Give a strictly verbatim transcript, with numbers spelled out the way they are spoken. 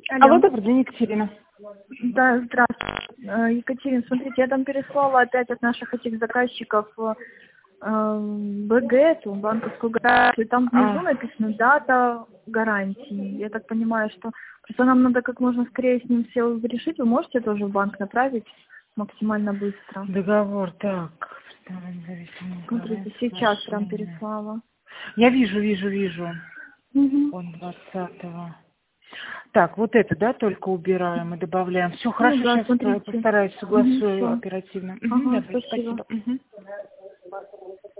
Алло, Алло. добрый день, Екатерина. Да, здравствуйте. Э, Екатерина, смотрите, я там переслала опять от наших этих заказчиков э, БГ, эту банковскую гарантию. Там внизу А, написано дата гарантии. Я так понимаю, что просто нам надо как можно скорее с ним все решить. Вы можете тоже в банк направить максимально быстро? договор, так. вторая зависимая Смотрите, гарантия, сейчас прям соглашение. переслала. Я вижу, вижу, вижу. Угу. Он двадцатого. Так, вот это, да, только убираем и добавляем. Все Ну хорошо, да, сейчас смотрите. постараюсь, Угу, согласую все. оперативно. Мгм, Ага, давайте, спасибо. спасибо. Мгм.